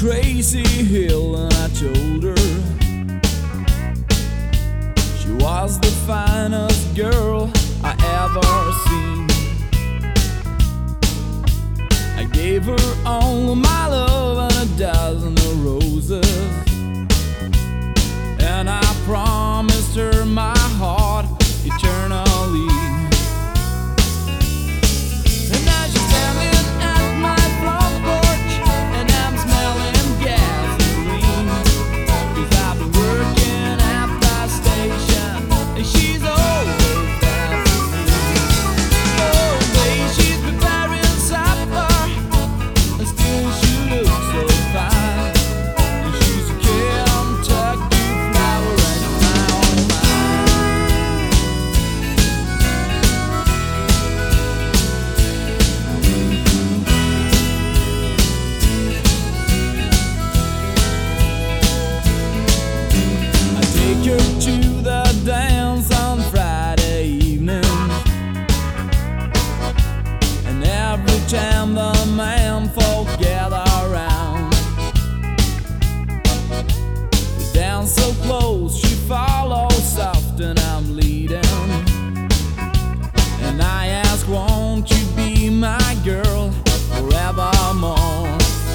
crazy hill and I told her she was the finest girl I ever seen. I gave her all of my love and a dozen of roses, and I promised her my heart eternally. And now she's standing at my front porch, and I'm smelling gasoline, 'cause I've been working at the station, and she's always there for me. Oh, babe, she's preparing supper, and still she looks so fine. And she's a Kentucky flower, and my oh my. I take her to the dance on Friday evening, and every time the man folk gather around, we dance so close, she follows soft and I'm leading. And I ask, won't you be my girl forevermore?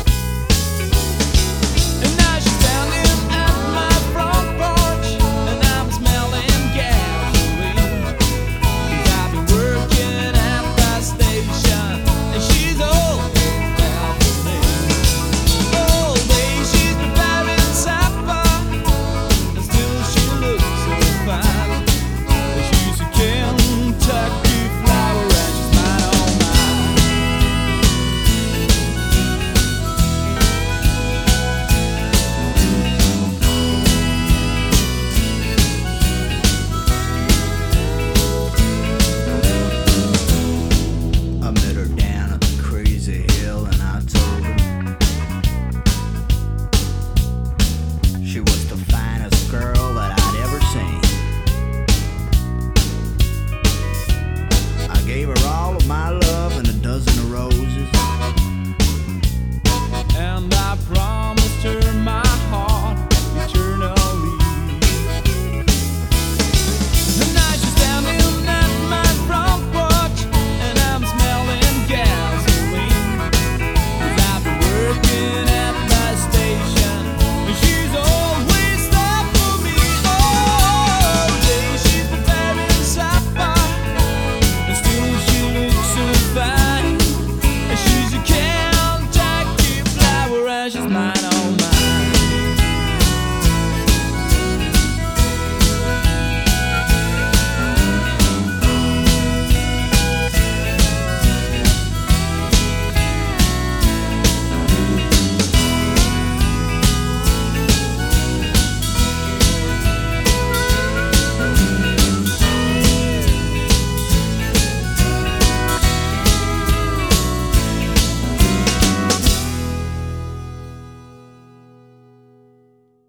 And now she's standing at my front porch, and I'm smelling gasoline, 'cause I've been working at the station, and she's always there for me. Oh, babe, she's preparing supper, and still she looks so fine. And she's a Kentucky flower, and she's mine, oh mine. I met her down at the crazy hill, and I told her she was the finest girl that I'd ever seen. I gave her all of my love and a dozen of roses, And I promised her my heart eternally. And now she's standing at my front porch, and I'm smelling gasoline, 'cause I've been working at the station, and she's always there for me. Oh, babe, she's preparing supper, and still she looks so fine. And she's a Kentucky flower, and she's mine.